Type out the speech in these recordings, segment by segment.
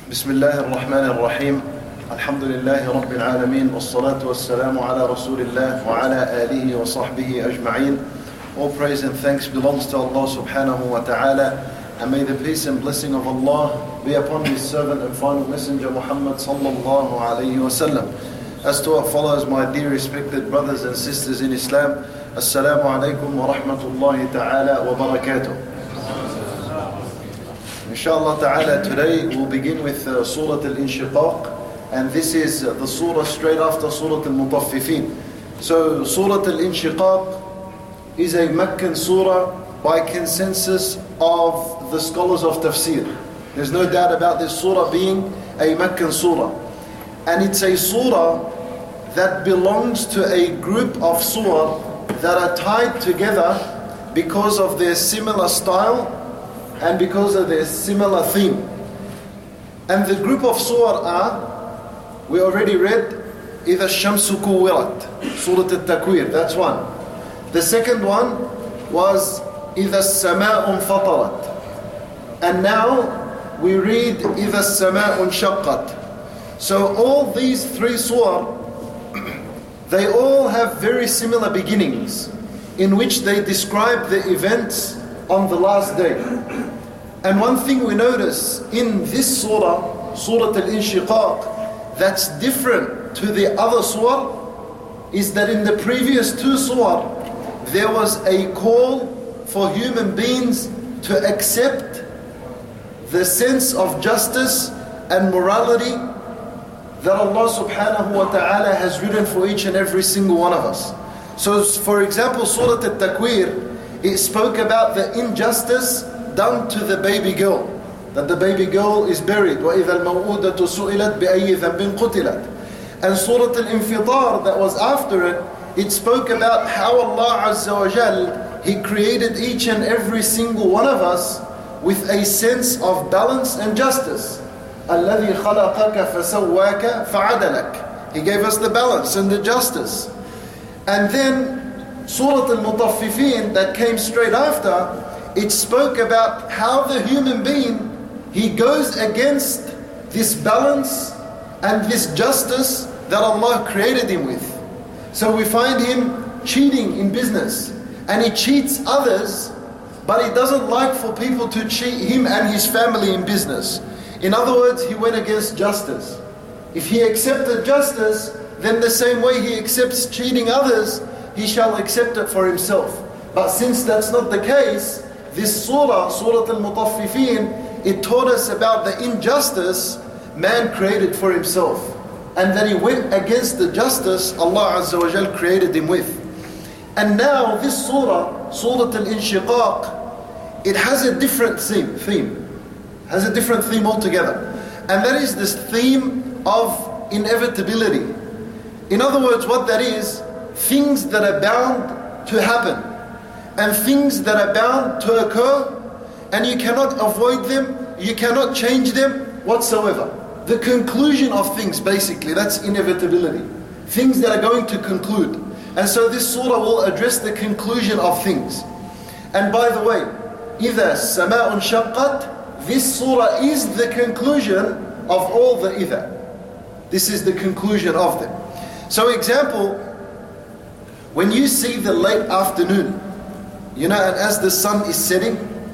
بسم الله الرحمن الرحيم الحمد لله رب العالمين والصلاة والسلام على رسول الله وعلى آله وصحبه أجمعين. All praise and thanks belongs to Allah subhanahu wa ta'ala, and may the peace and blessing of Allah be upon His servant and final messenger Muhammad sallallahu alayhi wa sallam. As to what follows, my dear respected brothers and sisters in Islam, Assalamu alaikum wa rahmatullahi ta'ala wa barakatuh. Inshallah ta'ala, today we'll begin with Surah Al-Inshiqaq, and this is the surah straight after Surah Al-Mutaffifin. So Surah Al-Inshiqaq is a Meccan surah by consensus of the scholars of tafsir. There's no doubt about this surah being a Meccan surah. And it's a surah that belongs to a group of surah that are tied together because of their similar style and because of their similar theme. And the group of surah are, we already read, إِذَا الشَّمْسُ كُوِّرَتْ, Surah Al-Takwir, that's one. The second one was إِذَا السَّمَاءُ انْفَطَرَتْ. And now we read إِذَا السَّمَاءُ انْشَقَّتْ. So all these three surah, they all have very similar beginnings in which they describe the events on the last day. And one thing we notice in this surah, Surah Al-Inshiqaq, that's different to the other surah, is that in the previous two surah, there was a call for human beings to accept the sense of justice and morality that Allah subhanahu wa ta'ala has written for each and every single one of us. So for example, Surah Al-Takwir, it spoke about the injustice done to the baby girl, that the baby girl is buried. وَإِذَا الْمَوْءُودَةُ سُئِلَتْ بِأَيِّ ذَنْبٍ قُتِلَتْ. And Surah Al-Infitar that was after it, it spoke about how Allah Azza wa Jal, He created each and every single one of us with a sense of balance and justice. الَّذِي خَلَقَكَ فَسَوَّاكَ فَعَدَلَكَ. He gave us the balance and the justice. And then Surah Al-Mutaffifin that came straight after, it spoke about how the human being, he goes against this balance and this justice that Allah created him with. So we find him cheating in business, and he cheats others, but he doesn't like for people to cheat him and his family in business. In other words, he went against justice. If he accepted justice, then the same way he accepts cheating others, he shall accept it for himself. But since that's not the case, this surah, Surah Al-Mutaffifin, it taught us about the injustice man created for himself, and that he went against the justice Allah Azza wa Jal created him with. And now this surah, Surah Al-Inshiqaq, it has a different theme. Has a different theme altogether. And that is this theme of inevitability. In other words, what that is, things that are bound to happen, and things that are bound to occur, and you cannot avoid them, you cannot change them whatsoever. The conclusion of things, basically, that's inevitability. Things that are going to conclude. And so this surah will address the conclusion of things. And by the way, إِذَا السَّمَاءُ انْشَقَّتْ, this surah is the conclusion of all the إِذَا. This is the conclusion of them. So example, when you see the late afternoon, and as the sun is setting,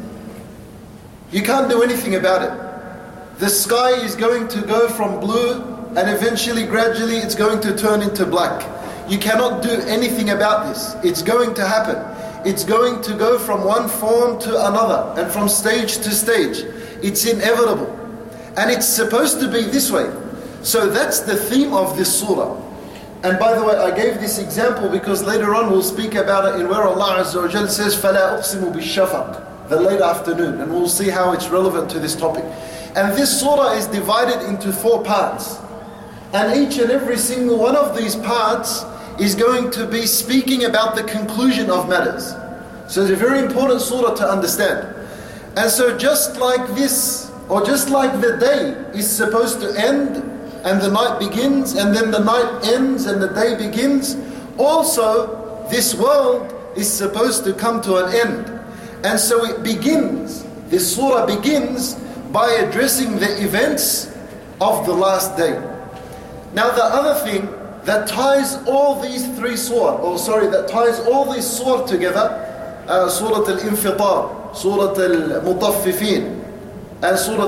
you can't do anything about it. The sky is going to go from blue, and eventually, gradually, it's going to turn into black. You cannot do anything about this. It's going to happen. It's going to go from one form to another, and from stage to stage. It's inevitable. And it's supposed to be this way. So that's the theme of this surah. And by the way, I gave this example because later on we'll speak about it in where Allah Azza wa Jal says, فَلَا أُقْسِمُ بِالشَّفَقِ, the late afternoon. And we'll see how it's relevant to this topic. And this surah is divided into 4 parts. And each and every single one of these parts is going to be speaking about the conclusion of matters. So it's a very important surah to understand. And so just like this, or just like the day is supposed to end, and the night begins, and then the night ends and the day begins, also this world is supposed to come to an end. And so it begins, this surah begins by addressing the events of the last day. Now the other thing that ties all these three that ties all these surah together, Surah Al-Infitar, Surah Al-Mutaffifin, and Surah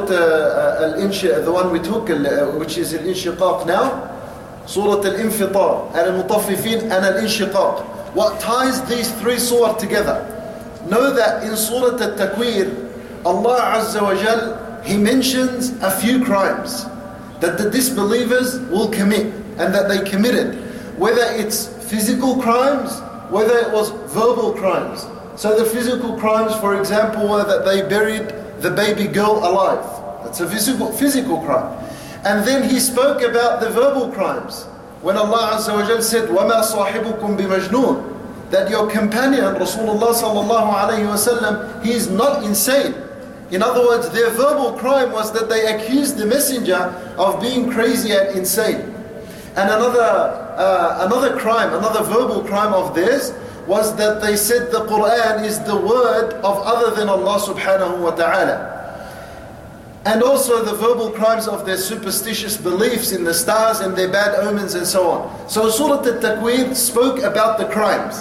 the one we took, which is Al-Inshiqaq now, Surah Al-Infitar, and Al-Mutaffifin, and Al-Inshiqaq. What ties these three surah together? Know that in Surah Al-Takwir, Allah Azza wa Jal, He mentions a few crimes that the disbelievers will commit and that they committed, whether it's physical crimes, whether it was verbal crimes. So the physical crimes, for example, were that they buried the baby girl alive. That's a physical crime. And then He spoke about the verbal crimes when Allah Azza wa Jal said, وَمَا صَاحِبُكُمْ بِمَجْنُونَ, that your companion Rasulullah sallallahu alayhi wa sallam, he is not insane. In other words, their verbal crime was that they accused the messenger of being crazy and insane. And another crime, another verbal crime of theirs, was that they said the Quran is the word of other than Allah subhanahu wa ta'ala. And also the verbal crimes of their superstitious beliefs in the stars and their bad omens and so on. So Surah Al-Takwir spoke about the crimes.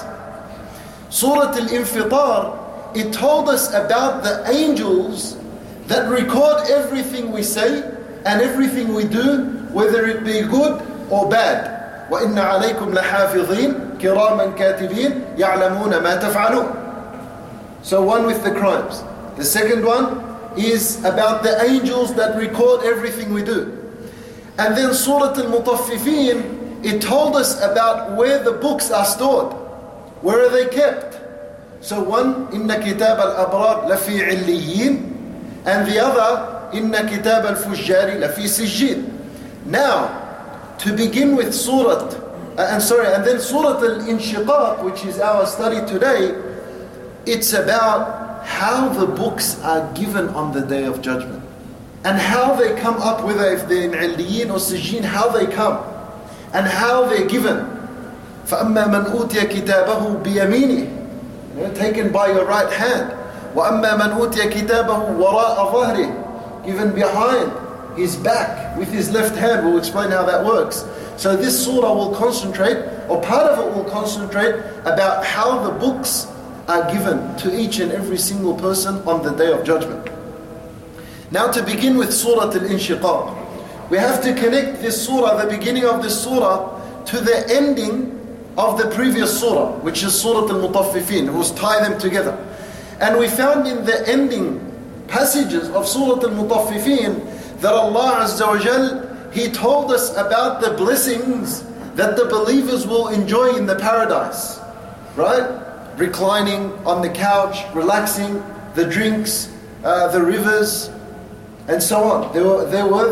Surah Al-Infitar, it told us about the angels that record everything we say and everything we do, whether it be good or bad. وَإِنَّ عَلَيْكُمْ لَحَافِظِينَ كِرَامًا كَاتِبِينَ يَعْلَمُونَ مَا تَفْعَلُونَ. So one with the crimes. The second one is about the angels that record everything we do. And then Surah Al-Mutaffifin, it told us about where the books are stored. Where are they kept? So one, إِنَّ كِتَابَ الْأَبْرَارِ لَفِي عِلِّيِّينَ, and the other, إِنَّ كِتَابَ الْفُجَّارِ لَفِي سِجِّينَ. Now, to begin with and then Surah Al-Inshiqaq, which is our study today, it's about how the books are given on the Day of Judgment. And how they come up, whether if they're in Illiyin or Sijjin, how they come. And how they're given. فَأَمَّا مَنْ أُوتِيَ كِتَابَهُ بِيَمِينِهِ, taken by your right hand. وَأَمَّا مَنْ أُوتِيَ كِتَابَهُ وَرَاءَ ظَهْرِهِ, given behind his back with his left hand. We'll explain how that works. So this surah will concentrate, or part of it will concentrate, about how the books are given to each and every single person on the Day of Judgment. Now to begin with Surah Al-Inshiqaq, we have to connect this surah, the beginning of this surah, to the ending of the previous surah, which is Surah Al-Mutaffifin. We'll tie them together. And we found in the ending passages of Surah Al-Mutaffifin that Allah Azza wa Jal, He told us about the blessings that the believers will enjoy in the paradise. Right? Reclining on the couch, relaxing, the drinks, the rivers, and so on. There were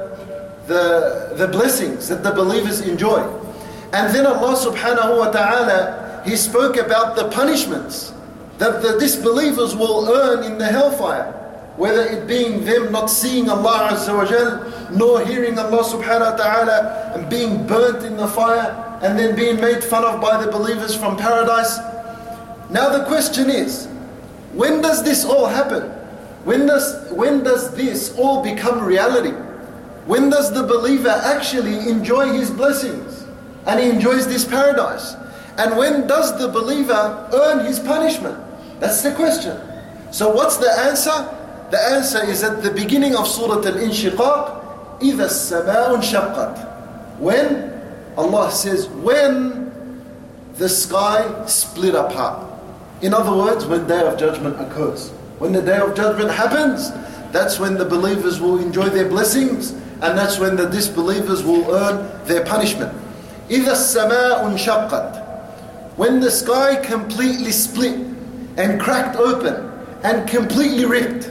the blessings that the believers enjoy. And then Allah subhanahu wa ta'ala, He spoke about the punishments that the disbelievers will earn in the hellfire, whether it being them not seeing Allah Azza wa Jal, nor hearing Allah subhanahu wa ta'ala, and being burnt in the fire, and then being made fun of by the believers from paradise. Now the question is, when does this all happen? When does this all become reality? When does the believer actually enjoy his blessings? And he enjoys this paradise. And when does the believer earn his punishment? That's the question. So what's the answer? The answer is at the beginning of Surah Al-Inshiqaq, إِذَا السَّمَاءُ انشَقَّتْ. When, Allah says, when the sky split apart. In other words, when Day of Judgment occurs. When the Day of Judgment happens, that's when the believers will enjoy their blessings, and that's when the disbelievers will earn their punishment. إِذَا السَّمَاءُ انشَقَّتْ. When the sky completely split and cracked open and completely ripped.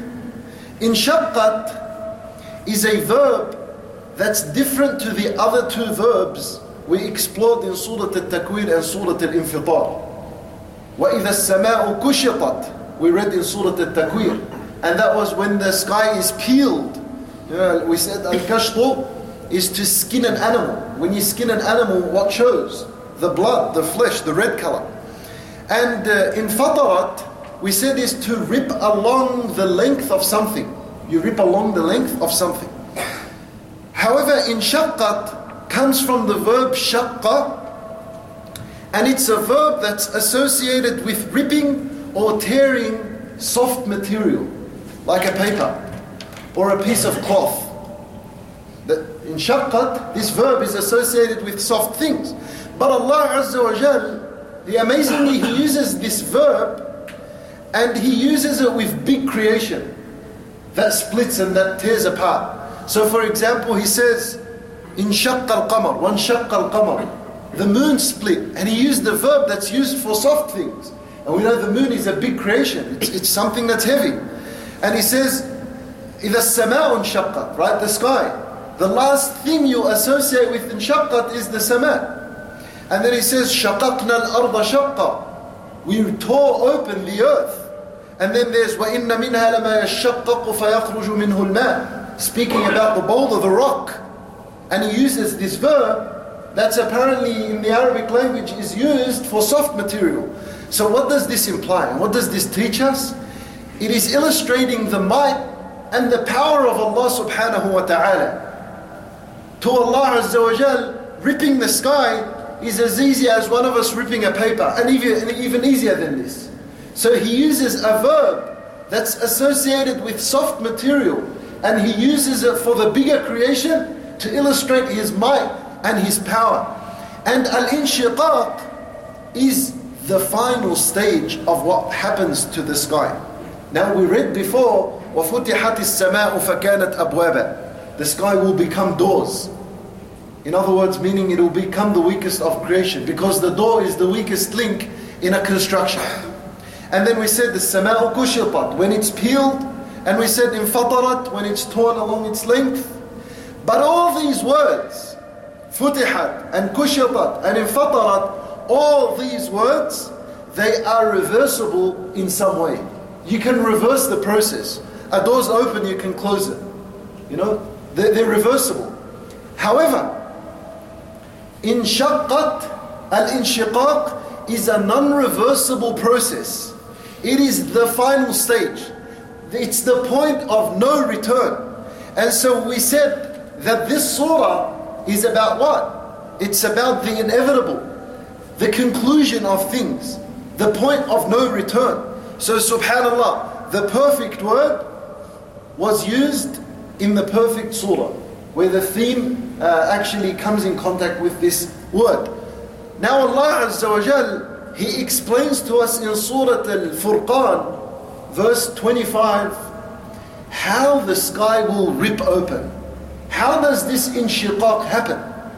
Inshaqqat is a verb that's different to the other two verbs we explored in Surah Al-Takwir and Surah Al-Infitar. وَإِذَا السَّمَاءُ كُشِطَتْ, we read in Surah Al-Takwir, and that was when the sky is peeled. We said al-kashtu is to skin an animal. When you skin an animal, what shows? The blood, the flesh, the red color. And in fatarat, we said is to rip along the length of something. You rip along the length of something. However, inshaqqat comes from the verb shaqqa, and it's a verb that's associated with ripping or tearing soft material, like a paper or a piece of cloth. In shaqqat, this verb is associated with soft things. But Allah Azza wa Jal, amazingly, He uses this verb and He uses it with big creation that splits and that tears apart. So for example, He says, in shaqqa al-qamar, one shaqqa al-qamar, the moon split, and He used the verb that's used for soft things. And we know the moon is a big creation, it's something that's heavy. And He says, إِذَا السَّمَاءُ انشَقَّتْ, right, the sky. The last thing you associate with inshaqqat is the sama. And then He says, شَقَقْنَا الْأَرْضَ شَقًّا, we tore open the earth. And then there's وَإِنَّ مِنْهَا لَمَا يَشَّقَّقُ فَيَخْرُجُ مِنْهُ الْمَاءِ, speaking about the boulder, the rock. And He uses this verb that's apparently in the Arabic language is used for soft material. So what does this imply? What does this teach us? It is illustrating the might and the power of Allah subhanahu wa ta'ala. To Allah Azza wa Jal, ripping the sky is as easy as one of us ripping a paper, and even easier than this. So He uses a verb that's associated with soft material, and He uses it for the bigger creation to illustrate His might and His power. And al-inshiqaq is the final stage of what happens to the sky. Now we read before, وَفُتِحَتِ السَّمَاءُ فَكَانَتْ أَبْوَابًا, the sky will become doors. In other words, meaning it will become the weakest of creation, because the door is the weakest link in a construction. And then we said the sama'u kushitat, when it's peeled, and we said infatarat, when it's torn along its length. But all these words, futihat and kushitat and infatarat, all these words, they are reversible in some way. You can reverse the process. A door's open, you can close it. You know, they're reversible. However, inshaqqat, al-inshiqaq, is a non-reversible process. It is the final stage. It's the point of no return. And so we said that this surah is about what? It's about the inevitable, the conclusion of things, the point of no return. So subhanallah, the perfect word was used in the perfect surah, where the theme actually comes in contact with this word. Now Allah Azza wa Jal, He explains to us in Surah Al-Furqan, verse 25, how the sky will rip open. How does this inshiqaq happen?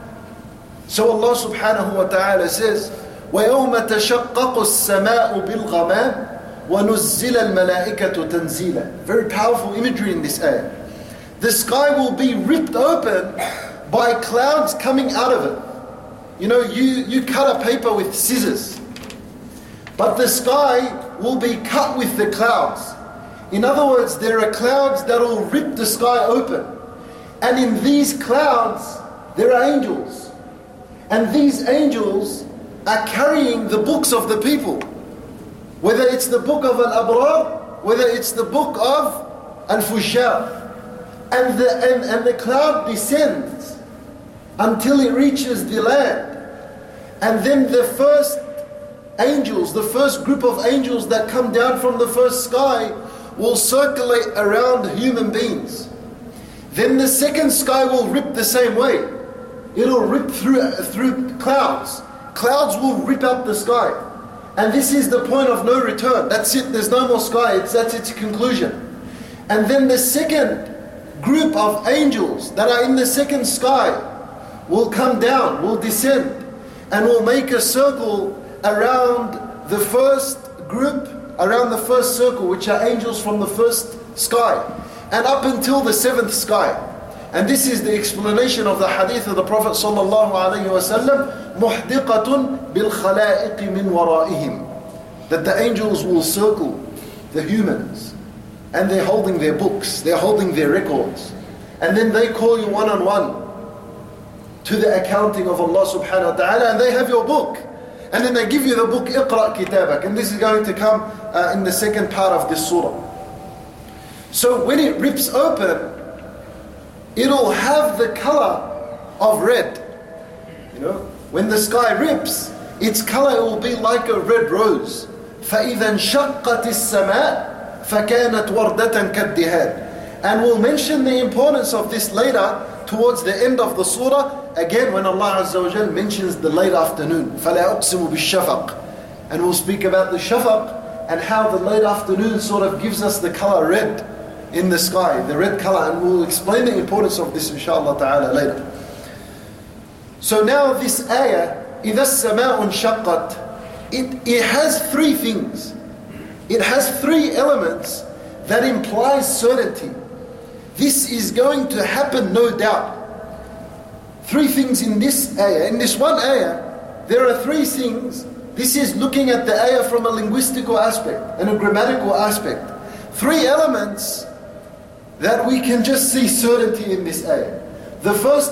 So Allah subhanahu wa ta'ala says, وَيَوْمَ تَشَقَّقُ السَّمَاءُ بِالْغَمَامِ وَنُزِّلَ الْمَلَائِكَةُ تَنزِيلًا. Very powerful imagery in this ayah. The sky will be ripped open by clouds coming out of it. You know, you cut a paper with scissors, but the sky will be cut with the clouds. In other words, there are clouds that will rip the sky open. And in these clouds, there are angels. And these angels are carrying the books of the people. Whether it's the book of Al-Abrar, whether it's the book of Al-Fujjar. And the cloud descends until it reaches the land. And then the first angels, the first group of angels that come down from the first sky will circulate around human beings. Then the second sky will rip the same way. It'll rip through clouds. Clouds will rip up the sky. And this is the point of no return. That's it, there's no more sky, that's its conclusion. And then the second group of angels that are in the second sky will come down, will descend, and will make a circle around the first group, around the first circle, which are angels from the first sky, and up until the seventh sky. And this is the explanation of the hadith of the Prophet sallallahu alaihi wasallam, muhdiqatun bil khalaiq min waraihim, that the angels will circle the humans, and they're holding their books, they're holding their records, and then they call you one-on-one to the accounting of Allah subhanahu wa ta'ala, and they have your book. And then they give you the book, Iqra' kitabak. And this is going to come in the second part of this surah. So when it rips open, it'll have the color of red. You know, when the sky rips, its color will be like a red rose. فَإِذَا انشَقَّتِ السَّمَاء فَكَانَتْ وَرْدَةً كَالدِّهَانِ. And we'll mention the importance of this later towards the end of the surah. Again, when Allah Azza wa Jal mentions the late afternoon, فَلَا أُقْسِمُ بِالشَّفَقِ. And we'll speak about the shafaq and how the late afternoon sort of gives us the color red in the sky, the red color. And we'll explain the importance of this inshallah ta'ala later. So now this ayah, إِذَا السَّمَاءُ انشَقَّتْ, it has three things. It has three elements that implies certainty. This is going to happen, no doubt. Three things in this ayah. In this one ayah, there are three things. This is looking at the ayah from a linguistical aspect and a grammatical aspect. Three elements that we can just see certainty in this ayah. The first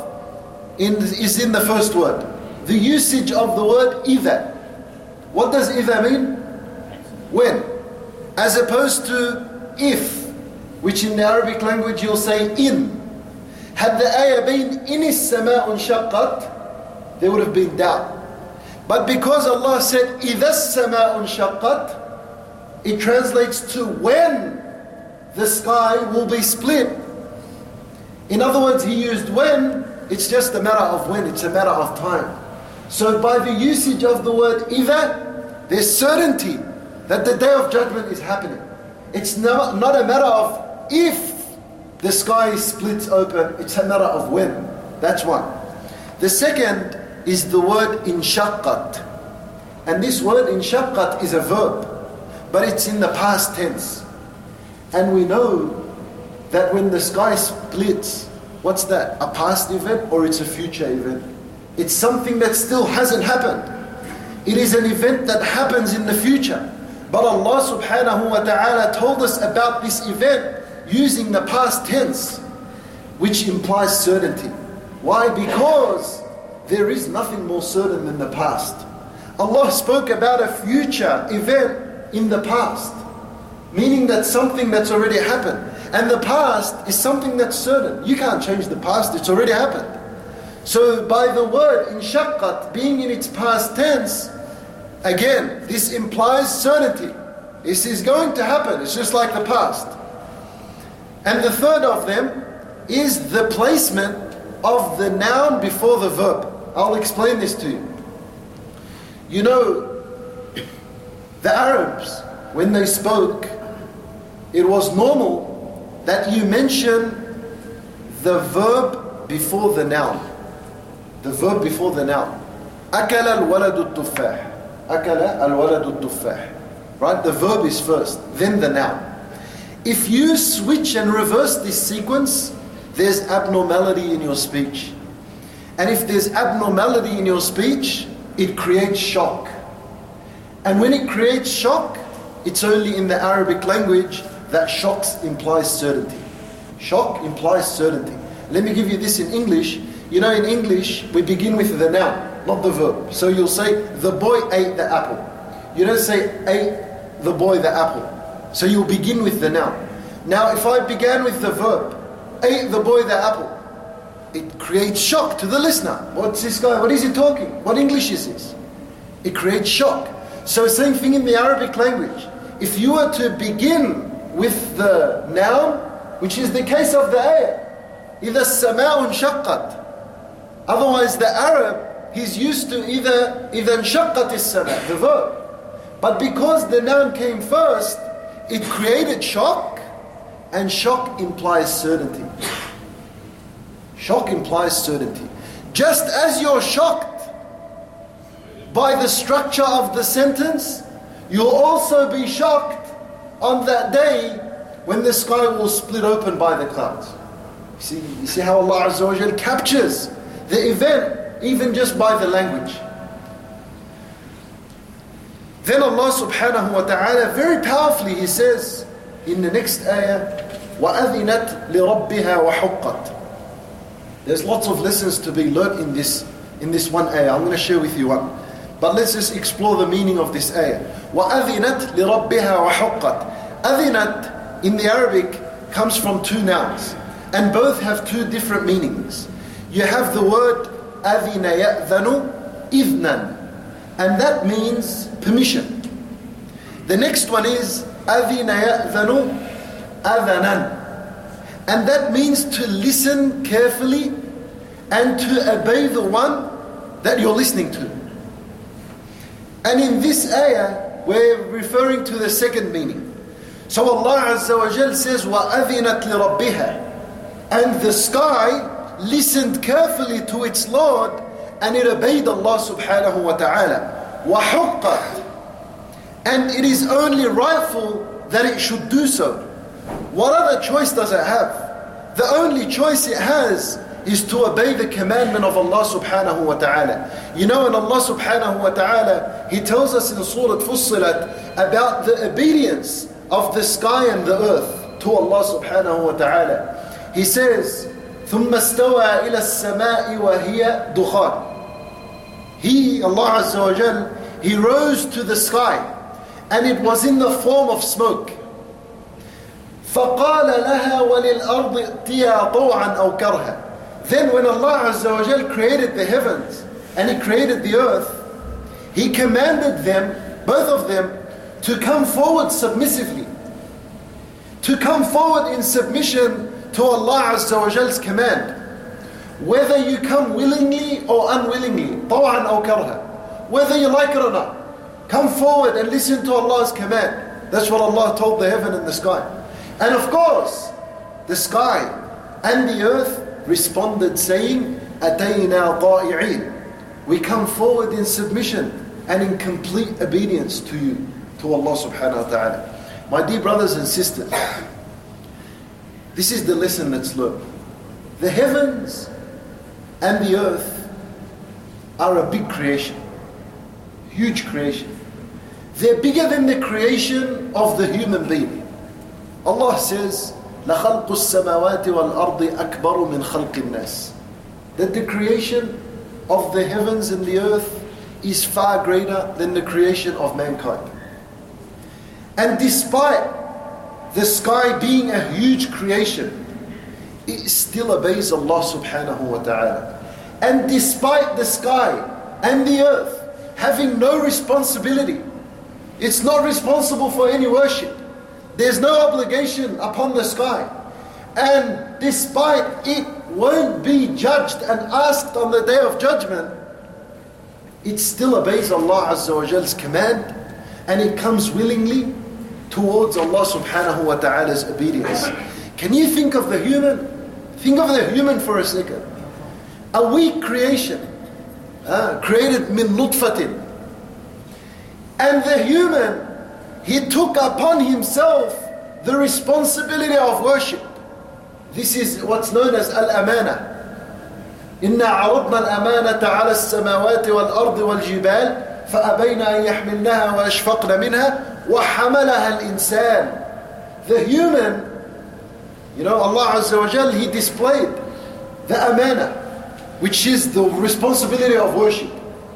is in the first word. The usage of the word إِذَا. What does إِذَا mean? When. As opposed to if, which in the Arabic language you'll say in. Had the ayah been إِنِ السَّمَاءُ انشَقَّتْ, there would have been doubt. But because Allah said إِذَا السَّمَاءُ انشَقَّتْ, it translates to when the sky will be split. In other words, He used when. It's just a matter of when, it's a matter of time. So by the usage of the word إِذَا, there's certainty that the day of judgment is happening. It's not a matter of if the sky splits open, it's a matter of when. That's one. The second is the word inshaqqat. And this word inshaqqat is a verb, but it's in the past tense. And we know that when the sky splits, what's that? A past event or it's a future event? It's something that still hasn't happened. It is an event that happens in the future. But Allah subhanahu wa ta'ala told us about this event using the past tense, which implies certainty. Why? Because there is nothing more certain than the past. Allah spoke about a future event in the past, meaning that something that's already happened. And the past is something that's certain. You can't change the past, it's already happened. So by the word inshaqqat being in its past tense, again, this implies certainty. This is going to happen, it's just like the past. And the third of them is the placement of the noun before the verb. I'll explain this to you. You know, the Arabs, when they spoke, it was normal that you mention the verb before the noun. The verb before the noun. أكل الولد التفاح. أكل الولد التفاح. Right? The verb is first, then the noun. If you switch and reverse this sequence, there's abnormality in your speech. And if there's abnormality in your speech, it creates shock. And when it creates shock, it's only in the Arabic language that shocks implies certainty. Shock implies certainty. Let me give you this in English. You know, in English, we begin with the noun, not the verb. So you'll say, the boy ate the apple. You don't say, ate the boy the apple. So you'll begin with the noun. Now, if I began with the verb, ate the boy the apple, it creates shock to the listener. What's this guy? What is he talking? What English is this? It creates shock. So same thing in the Arabic language. If you were to begin with the noun, which is the case of the ayah, إِذَا السَّمَاءُ انشَقَّتْ. Otherwise the Arab, he's used to إِذَا انشَقَّتِ السَّمَاء, the verb. But because the noun came first, it created shock, and shock implies certainty. Shock implies certainty. Just as you're shocked by the structure of the sentence, you'll also be shocked on that day when the sky will split open by the clouds. You see how Allah Azza wa Jal captures the event even just by the language. Then Allah subhanahu wa ta'ala very powerfully, He says in the next ayah, وَأَذِنَتْ لِرَبِّهَا وَحُقَّتْ. There's lots of lessons to be learnt in this one ayah. I'm going to share with you one. But let's just explore the meaning of this ayah. وَأَذِنَتْ لِرَبِّهَا وَحُقَّتْ. أَذِنَتْ in the Arabic comes from two nouns. and both have two different meanings. You have the word أذن يأذن إذنا, and that means permission. The next one is أذن يأذن أذنا, and that means to listen carefully and to obey the one that you're listening to. And in this ayah, we're referring to the second meaning. So Allah Azza wa Jal says, وَأَذِنَتْ لِرَبِّهَا, and the sky listened carefully to its Lord and it obeyed Allah subhanahu wa ta'ala. وَحُقَّتْ, and it is only rightful that it should do so. What other choice does it have? The only choice it has is to obey the commandment of Allah subhanahu wa ta'ala. You know, and Allah subhanahu wa ta'ala, He tells us in Surah Fussilat about the obedience of the sky and the earth to Allah subhanahu wa ta'ala. He says, ثُمَّ اسْتَوَى إِلَى السَّمَاءِ وَهِيَ دُخَانٍ. He, Allah Azza wa Jal, He rose to the sky and it was in the form of smoke. فَقَالَ لَهَا وَلِلْأَرْضِ ائْتِيَا طَوْعًا أَوْ كَرْهًا. Then when Allah Azza wa Jal created the heavens and He created the earth, He commanded them, both of them, to come forward submissively, to come forward in submission to Allah Azza wa Jal's command. Whether you come willingly or unwillingly, طَوْعًا أَوْ كَرْهًا, whether you like it or not, come forward and listen to Allah's command. That's what Allah told the heaven and the sky. And of course, the sky and the earth responded saying, أَتَيْنَا طَائِعِينَ. We come forward in submission and in complete obedience to you, to Allah subhanahu wa ta'ala. My dear brothers and sisters, this is the lesson that's learned. The heavens and the earth are a big creation, huge creation. They're bigger than the creation of the human being. Allah says, لَخَلْقُ السَّمَاوَاتِ وَالْأَرْضِ أَكْبَرُ مِنْ خَلْقِ النَّاسِ. That the creation of the heavens and the earth is far greater than the creation of mankind. And despite the sky being a huge creation, it still obeys Allah subhanahu wa ta'ala. And despite the sky and the earth having no responsibility, it's not responsible for any worship. There's no obligation upon the sky. And despite it won't be judged and asked on the day of judgment, it still obeys Allah Azza wa Jal's command, and it comes willingly towards Allah subhanahu wa ta'ala's obedience. Can you think of the human? Think of the human for a second. A weak creation, created min nutfatin. And the human, he took upon himself the responsibility of worship. This is what's known as al-amana. إِنَّا عَرَضْنَا الْأَمَانَةَ عَلَى السَّمَاوَاتِ وَالْأَرْضِ وَالْجِبَالِ فَأَبَيْنَ أَن يَحْمِلْنَهَا وَأَشْفَقْنَ مِنْهَا وَحَمَلَهَا الْإِنسَانِ. The human, Allah Azza wa Jal, He displayed the amana, which is the responsibility of worship.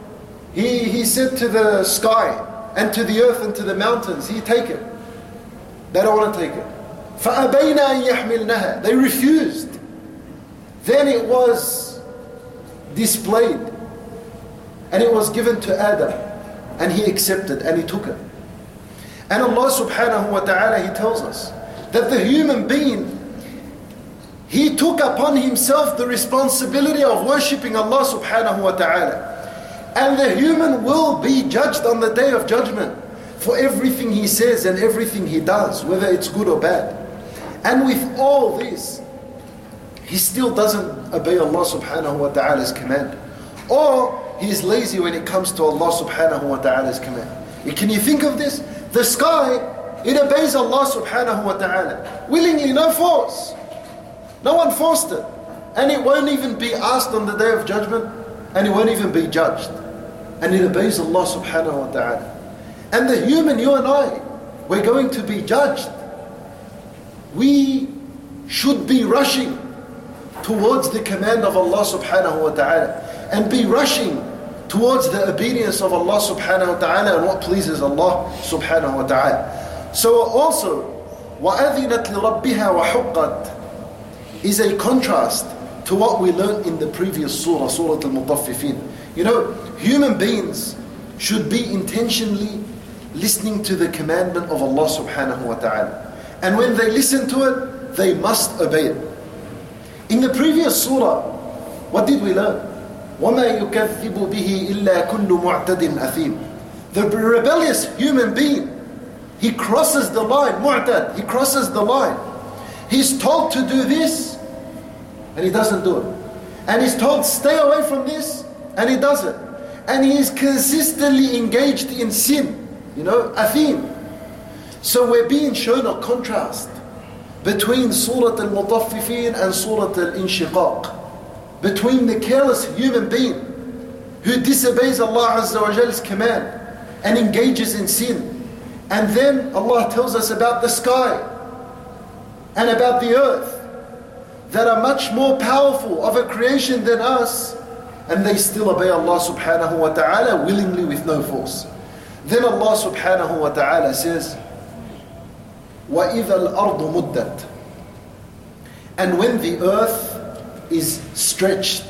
He said to the sky and to the earth and to the mountains, take it. They don't want to take it. فَأَبَيْنَ أَن يَحْمِلْنَهَا. They refused. Then it was displayed and it was given to Adam, and he accepted and he took it. And Allah subhanahu wa ta'ala, He tells us that the human being, he took upon himself the responsibility of worshipping Allah subhanahu wa ta'ala. And the human will be judged on the day of judgment for everything he says and everything he does, whether it's good or bad. And with all this, he still doesn't obey Allah subhanahu wa ta'ala's command. Or he is lazy when it comes to Allah subhanahu wa ta'ala's command. Can you think of this? The sky, it obeys Allah subhanahu wa ta'ala. Willingly, no force. No one forced it. And it won't even be asked on the day of judgment. And it won't even be judged. And it obeys Allah subhanahu wa ta'ala. And the human, you and I, we're going to be judged. We should be rushing towards the command of Allah subhanahu wa ta'ala. And be rushing towards the obedience of Allah subhanahu wa ta'ala and what pleases Allah subhanahu wa ta'ala. So also, وَأَذِنَتْ لِرَبِّهَا وَحُقَّتْ. is a contrast to what we learned in the previous surah, Surah Al-Mutaffifin. You know, human beings should be intentionally listening to the commandment of Allah subhanahu wa ta'ala. And when they listen to it, they must obey it. In the previous surah, what did we learn? وَمَا يُكَذِّبُ بِهِ إِلَّا كُلُّ مُعْتَدٍ أَثِيمٍ. The rebellious human being, he crosses the line, mu'tad, he crosses the line. He's told to do this, and he doesn't do it. And he's told, stay away from this, and he does it. And he is consistently engaged in sin. You know, athim. So we're being shown a contrast between Surah Al-Mutaffifin and Surah Al-Inshiqaq. Between the careless human being who disobeys Allah Azza wa Jal's command and engages in sin. And then Allah tells us about the sky and about the earth that are much more powerful of a creation than us, and they still obey Allah subhanahu wa ta'ala willingly with no force. Then Allah subhanahu wa ta'ala says, وَإِذَا الْأَرْضُ مُدَّتْ. And when the earth is stretched.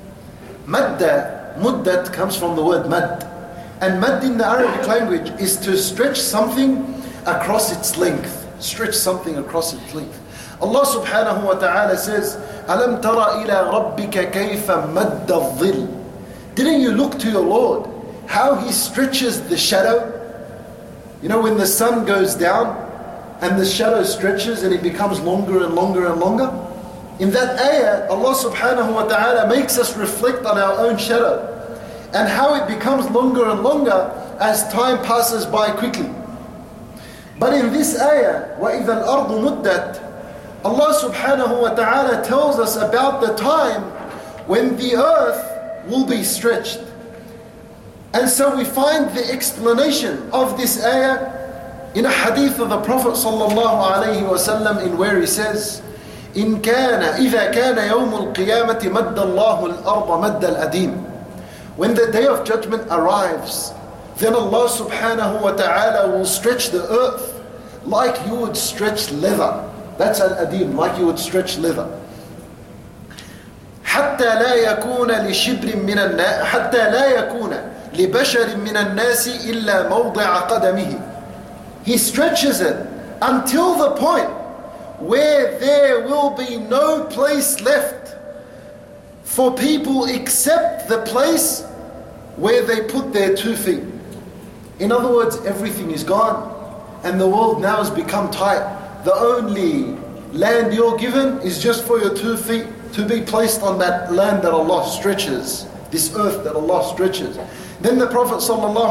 Muddat comes from the word mad. And mad in the Arabic language is to stretch something across its length. Stretch something across its length. Allah subhanahu wa ta'ala says, أَلَمْ تَرَ إِلَىٰ رَبِّكَ كَيْفَ مَدَّ الظِّلِّ. Didn't you look to your Lord, how He stretches the shadow? You know, when the sun goes down and the shadow stretches and it becomes longer and longer and longer? In that ayah, Allah subhanahu wa ta'ala makes us reflect on our own shadow and how it becomes longer and longer as time passes by quickly. But in this ayah, وَإِذَا الْأَرْضُ مُدَّتْ, Allah subhanahu wa ta'ala tells us about the time when the earth will be stretched. And so we find the explanation of this ayah in a hadith of the Prophet sallallahu alayhi wa sallam, in where he says, إِذَا كَانَ يَوْمُ الْقِيَامَةِ مَدَّ اللَّهُ الْأَرْضَ مَدَّ الْأَدِيمِ. When the day of judgment arrives, then Allah subhanahu wa ta'ala will stretch the earth like you would stretch leather. That's al-adim, like you would stretch leather. حتى لا يكون لبشر من الناس إلا موضع قدمه. He stretches it until the point where there will be no place left for people except the place where they put their 2 feet. In other words, everything is gone and the world now has become tight. The only land you're given is just for your 2 feet to be placed on that land that Allah stretches, this earth that Allah stretches. Then the Prophet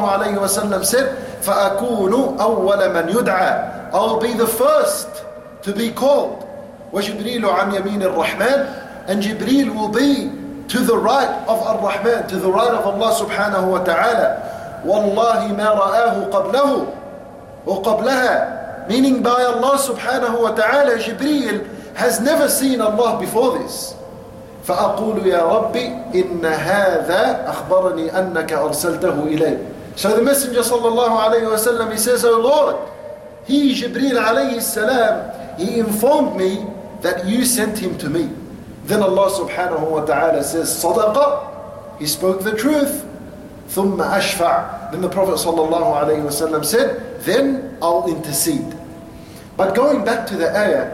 ﷺ said, فَأَكُونُ أَوَّلَ مَنْ يُدْعَى. I'll be the first to be called. وَجِبْرِيلُ عَنْ يَمِينِ الرَّحْمَنِ. And Jibreel will be to the right of Ar-Rahman, to the right of Allah subhanahu wa ta'ala. وَاللَّهِ مَا رَآهُ قَبْلَهُ وَقَبْلَهَا. Meaning by Allah subhanahu wa ta'ala, Jibreel has never seen Allah before this. فأقول يا ربي إن هذا أخبرني أنك أرسلته إلي. So the Messenger sallallahu alayhi wa sallam, he says, "O Lord, he, Jibreel alayhi salam, he informed me that you sent him to me." Then Allah subhanahu wa ta'ala says, "Sadaqa, he spoke the truth." ثُمَّ أَشْفَعْ. Then the Prophet sallallahu alayhi wa sallam said, "Then I'll intercede." But going back to the ayah,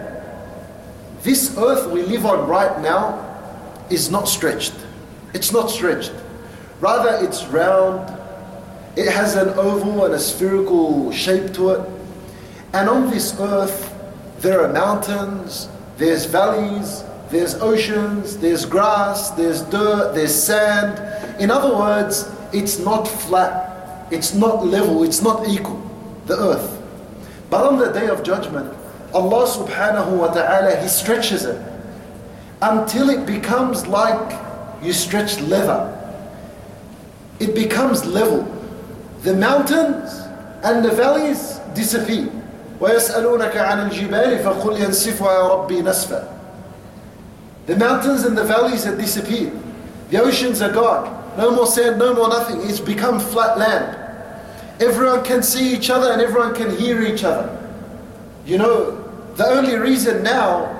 this earth we live on right now is not stretched. It's not stretched. Rather, it's round. It has an oval and a spherical shape to it. And on this earth, there are mountains, there's valleys, there's oceans, there's grass, there's dirt, there's sand. In other words, it's not flat, it's not level, it's not equal, the earth. But on the Day of Judgment, Allah subhanahu wa ta'ala, He stretches it until it becomes like you stretch leather. It becomes level. The mountains and the valleys disappear. وَيَسْأَلُونَكَ عَنِ الْجِبَالِ فَقُلْ يَنْسِفُهَا رَبِّي نَسْفًا. The mountains and the valleys have disappeared. The oceans are gone. No more sand, no more nothing. It's become flat land. Everyone can see each other and everyone can hear each other. You know, the only reason now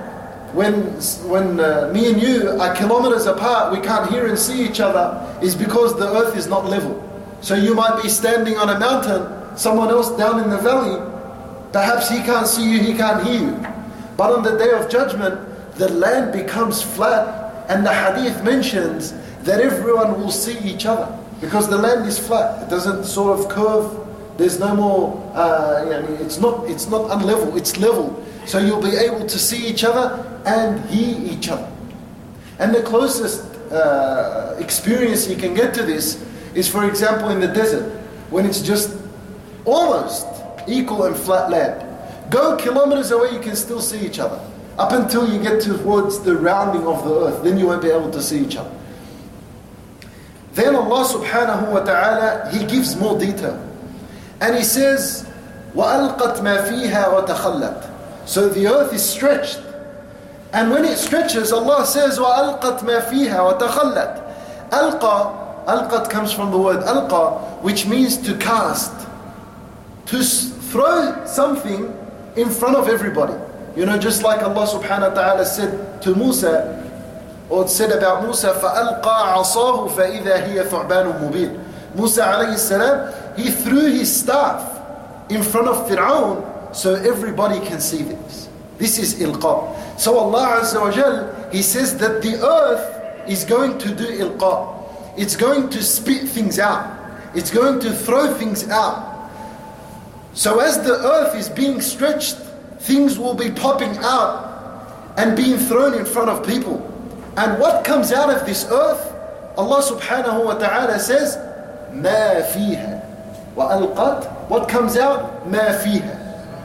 when me and you are kilometers apart, we can't hear and see each other, is because the earth is not level. So you might be standing on a mountain, someone else down in the valley, perhaps he can't see you, he can't hear you. But on the day of judgment, the land becomes flat, and the hadith mentions that everyone will see each other, because the land is flat. It doesn't sort of curve. There's no more, it's not unlevel, it's level. So you'll be able to see each other and hear each other. And the closest experience you can get to this is, for example, in the desert, when it's just almost equal and flat land. Go kilometers away, you can still see each other. Up until you get towards the rounding of the earth, then you won't be able to see each other. Then Allah subhanahu wa ta'ala, He gives more detail. And He says, وَأَلْقَتْ مَا فِيهَا وَتَخَلَّتْ. So the earth is stretched. And when it stretches, Allah says, وَأَلْقَتْ مَا فِيهَا وَتَخَلَّتْ. Alqat comes from the word alqa, which means to cast. To throw something in front of everybody. You know, just like Allah subhanahu wa ta'ala said to Musa, or said about Musa, فَأَلْقَى عَصَاهُ فَإِذَا هِيَ ثُعْبَانٌ مُبِينٌ. Musa alayhi salam, he threw his staff in front of Fir'aun so everybody can see this. This is ilqa. So Allah Azza wa Jal, He says that the earth is going to do ilqa. It's going to spit things out. It's going to throw things out. So as the earth is being stretched, things will be popping out and being thrown in front of people. And what comes out of this earth, Allah subhanahu wa ta'ala says, مَا فِيهَا وَأَلْقَتْ. What comes out? مَا فِيهَا.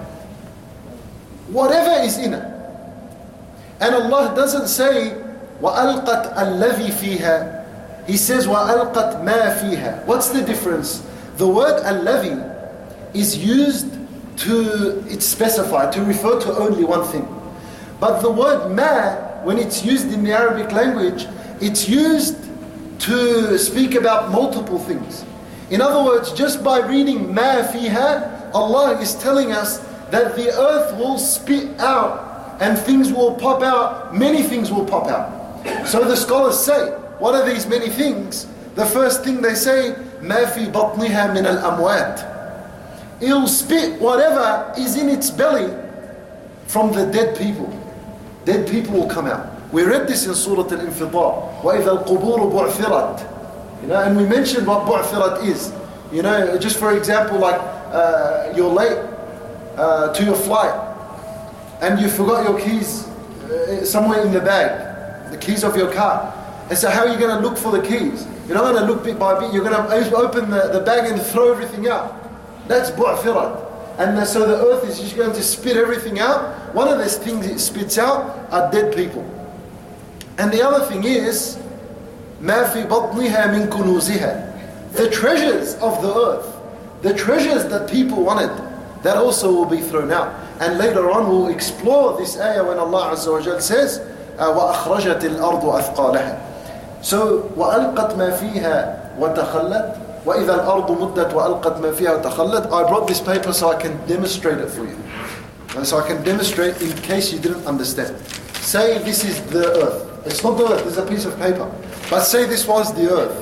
Whatever is in it. And Allah doesn't say, وَأَلْقَتْ الَّذِي فِيهَا. He says, وَأَلْقَتْ مَا فِيهَا. What's the difference? The word الَّذِي is used to, it's specified, to refer to only one thing. But the word ma, when it's used in the Arabic language, it's used to speak about multiple things. In other words, just by reading ma fiha, Allah is telling us that the earth will spit out and things will pop out, many things will pop out. So the scholars say, what are these many things? The first thing they say, ma fi batniha min al-amwat. It'll spit whatever is in its belly from the dead people. Dead people will come out. We read this in Surah Al-Infitar. وَإِذَا الْقُبُورُ بُعْثِرَتْ. And we mentioned what bu'thirat is. Just for example, like you're late to your flight and you forgot your keys somewhere in the bag, the keys of your car. And so how are you going to look for the keys? You're not going to look bit by bit. You're going to open the bag and throw everything out. That's bu'thirat. And so the earth is just going to spit everything out. One of those things it spits out are dead people. And the other thing is, مَا فِي بَطْنِهَا مِن كُنُوزِهَا. The treasures of the earth, the treasures that people wanted, that also will be thrown out. And later on we'll explore this ayah when Allah Azza wa Jal says, وَأَخْرَجَتِ الْأَرْضُ أَثْقَالَهَا. So, وَأَلْقَتْ مَا فِيهَا وَتَخَلَّتْ. وَإِذَا الْأَرْضُ مُدَّتْ وَأَلْقَتْ مَا فِيهَا وَتَخَلَّتْ. I brought this paper so I can demonstrate it for you. And so I can demonstrate in case you didn't understand. Say this is the earth. It's not the earth, there's a piece of paper. But say this was the earth.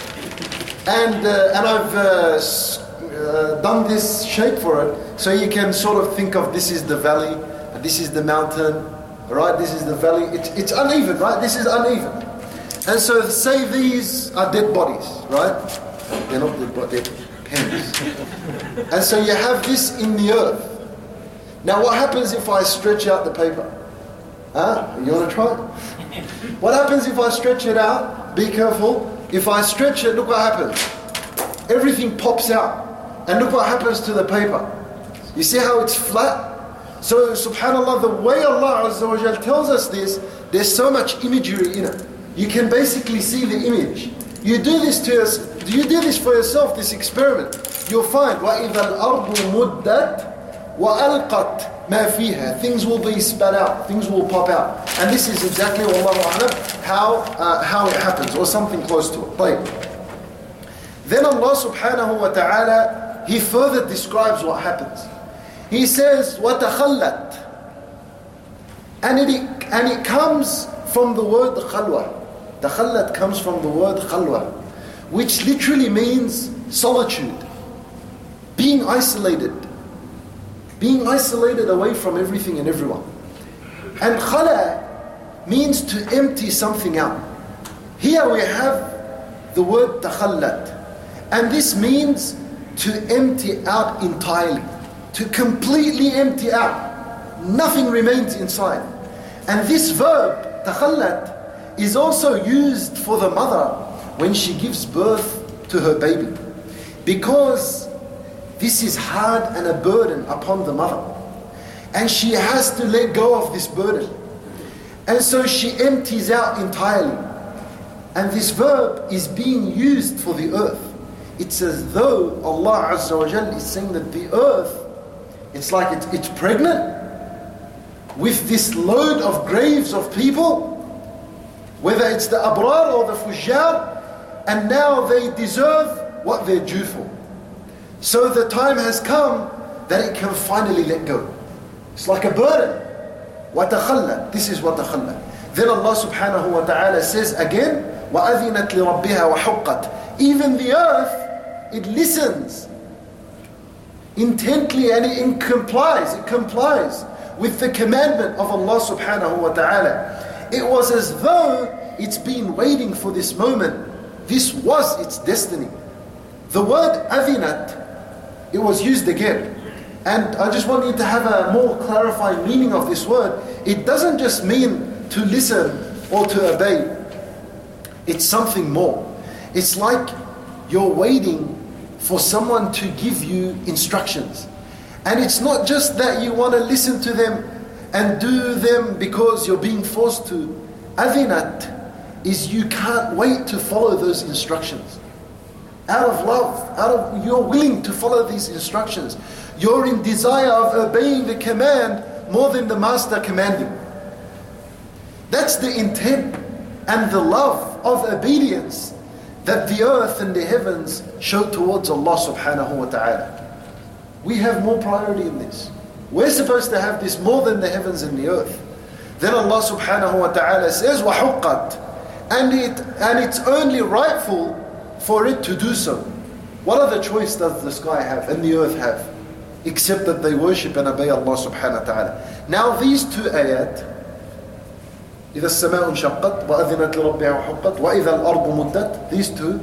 And I've done this shape for it, so you can sort of think of this is the valley, and this is the mountain, right? This is the valley. It's uneven, right? This is uneven. And so say these are dead bodies, right? They're not dead bodies, they're pens. And so you have this in the earth. Now what happens if I stretch out the paper? You want to try? What happens if I stretch it out? Be careful. If I stretch it, look what happens. Everything pops out. And look what happens to the paper. You see how it's flat? So subhanAllah, the way Allah Azza wa Jal tells us this, there's so much imagery in it. You can basically see the image. You do this for yourself, this experiment. You'll find وَإِذَا الْأَرْضُ مُدَّتْ وَأَلْقَتْ مَا فِيهَا. Things will be spat out, things will pop out. And this is exactly, Wallahu a'lam, how it happens, or something close to it. طيب. Then Allah subhanahu wa ta'ala, He further describes what happens. He says, وَتَخَلَّتْ. And it comes from the word khalwa. Takhallat comes from the word khalwa, which literally means solitude, being isolated away from everything and everyone. And khala means to empty something out. Here we have the word takhallat, and this means to empty out entirely, to completely empty out. Nothing remains inside. And this verb, takhallat, is also used for the mother when she gives birth to her baby, because this is hard and a burden upon the mother, and she has to let go of this burden, and so she empties out entirely. And this verb is being used for the earth. It's as though Allah Azza wa Jal is saying that the earth, it's like it's pregnant with this load of graves of people, whether it's the abrar or the fujjar, and now they deserve what they're due for. So the time has come that it can finally let go. It's like a burden. وَتَخَلَّتْ. This is وَتَخَلَّتْ. Then Allah subhanahu wa ta'ala says again, وَأَذِنَتْ لِرَبِّهَا وَحُقَّتْ. Even the earth, it listens intently and it complies with the commandment of Allah subhanahu wa ta'ala. It was as though it's been waiting for this moment. This was its destiny. The word adhinat, it was used again. And I just want you to have a more clarifying meaning of this word. It doesn't just mean to listen or to obey. It's something more. It's like you're waiting for someone to give you instructions. And it's not just that you want to listen to them and do them because you're being forced to. Adhinat is you can't wait to follow those instructions. Out of love, you're willing to follow these instructions. You're in desire of obeying the command more than the master commanded. That's the intent and the love of obedience that the earth and the heavens show towards Allah subhanahu wa ta'ala. We have more priority in this. We're supposed to have this more than the heavens and the earth. Then Allah subhanahu wa ta'ala says, وَحُقَّتْ. And it's only rightful for it to do so. What other choice does the sky have and the earth have? Except that they worship and obey Allah subhanahu wa ta'ala. Now these two ayat, إِذَا السَّمَاءُ انشَقَّتْ وَأَذِنَتْ لِرَبِّهَا وَحُقَّتْ وَإِذَا الْأَرْضُ مُدَّتْ, these two,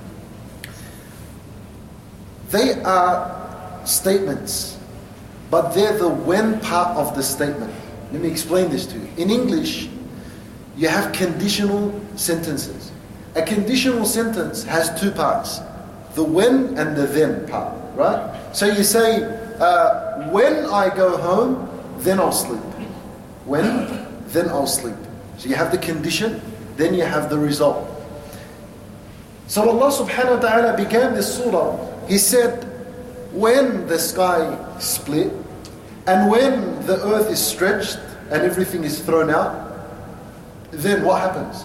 they are statements, but they're the when part of the statement. Let me explain this to you. In English, you have conditional sentences. A conditional sentence has two parts, the when and the then part, right? So you say, when I go home, then I'll sleep. When, then I'll sleep. So you have the condition, then you have the result. So Allah subhanahu wa ta'ala began this surah. He said, when the sky split, and when the earth is stretched, and everything is thrown out, then what happens?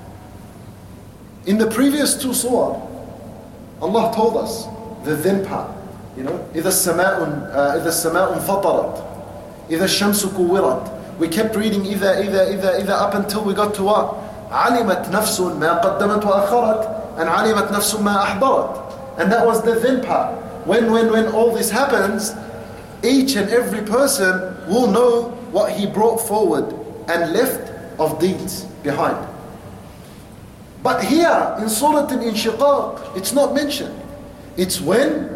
In the previous two surah, Allah told us the then part. You know, إِذَا السَّمَاءُ انفطرت, إِذَا الشَّمْسُ كُوِّرَتْ. We kept reading إِذَا up until we got to what? عَلِمَتْ نَفْسٌ مَا قَدَّمَتْ وَأَخَّرَتْ, and عَلِمَتْ نَفْسٌ مَا أَحْضَرَتْ. And that was the then part. When all this happens, each and every person will know what he brought forward and left of deeds behind. But here in Surah Al-Inshiqaq, it's not mentioned. It's when,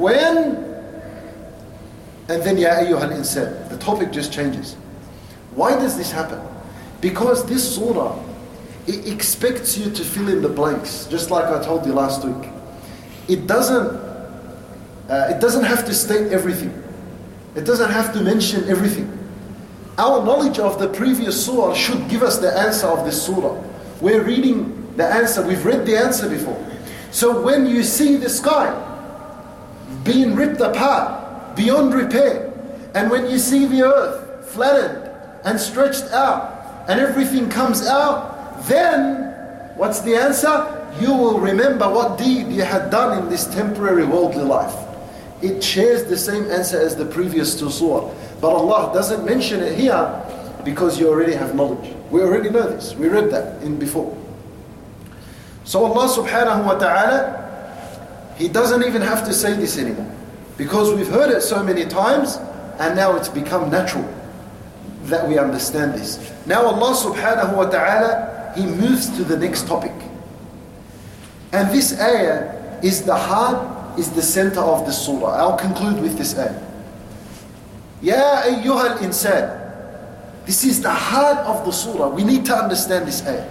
and then Ya Ayyuhal Insan. The topic just changes. Why does this happen? Because this surah, it expects you to fill in the blanks, just like I told you last week. It doesn't have to state everything. It doesn't have to mention everything. Our knowledge of the previous surah should give us the answer of this surah. We're reading the answer. We've read the answer before. So when you see the sky being ripped apart beyond repair, and when you see the earth flattened and stretched out, and everything comes out, then what's the answer? You will remember what deed you had done in this temporary worldly life. It shares the same answer as the previous two surah. But Allah doesn't mention it here because you already have knowledge. We already know this. We read that in before. So Allah subhanahu wa ta'ala, He doesn't even have to say this anymore. Because we've heard it so many times, and now it's become natural that we understand this. Now Allah subhanahu wa ta'ala, He moves to the next topic. And this ayah is the heart, is the center of the surah. I'll conclude with this ayah. Ya ayyuhal insan. This is the heart of the surah. We need to understand this ayah.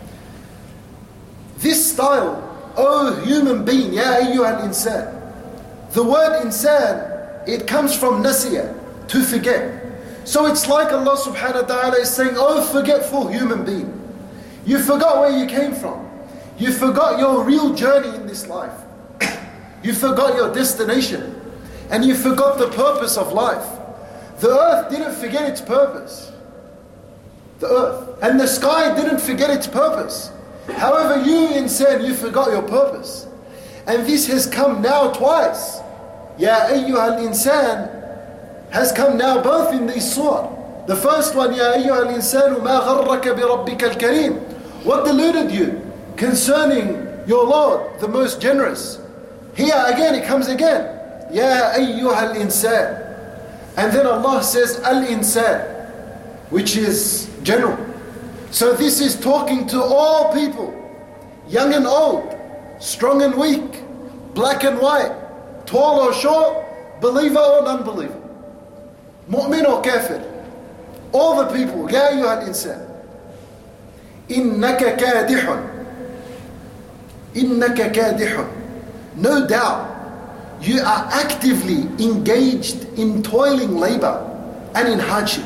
This style, O human being, Ya ayyuhal insan. The word insan, it comes from nasiya, to forget. So it's like Allah subhanahu wa ta'ala is saying, oh forgetful human being. You forgot where you came from. You forgot your real journey in this life. You forgot your destination. And you forgot the purpose of life. The earth didn't forget its purpose. The earth. And the sky didn't forget its purpose. However, you insan, you forgot your purpose. And this has come now twice. Ya ayyuhal insan has come now both in this surah. The first one, Ya ayyuhal insanu ma gharraka bi rabbika al-kareem. What deluded you concerning your Lord, the most generous? Here again, it comes again. Ya ayyuhal insan. And then Allah says al-insan, which is general. So this is talking to all people, young and old, strong and weak, black and white, tall or short, believer or non-believer, mu'min or kafir, all the people. Ya ayyuhal insan, innaka kadihun, innaka kadihun. No doubt, you are actively engaged in toiling labor and in hardship.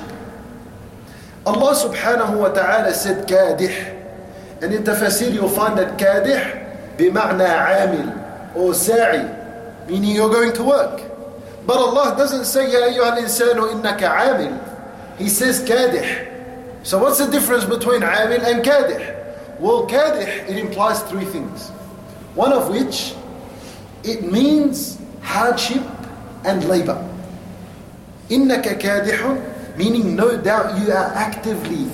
Allah subhanahu wa ta'ala said kadih. And in tafsir you'll find that kadih bima'na amil or sa'i, meaning you're going to work. But Allah doesn't say ya ayyuhal insanu innaka amil. He says kadih. So what's the difference between amil and kadih? Well, kadih, it implies three things. One of which, it means hardship and labor. Innaka kadihun, meaning no doubt you are actively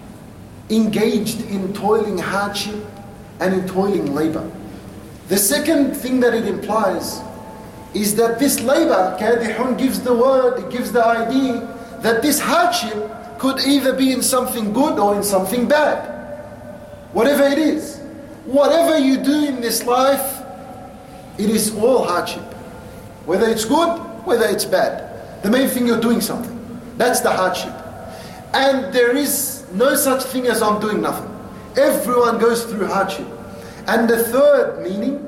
engaged in toiling hardship and in toiling labor. The second thing that it implies is that this labor, kadihun, gives the word, it gives the idea that this hardship could either be in something good or in something bad. Whatever it is. Whatever you do in this life, it is all hardship. Whether it's good, whether it's bad. The main thing, you're doing something. That's the hardship. And there is no such thing as I'm doing nothing. Everyone goes through hardship. And the third meaning,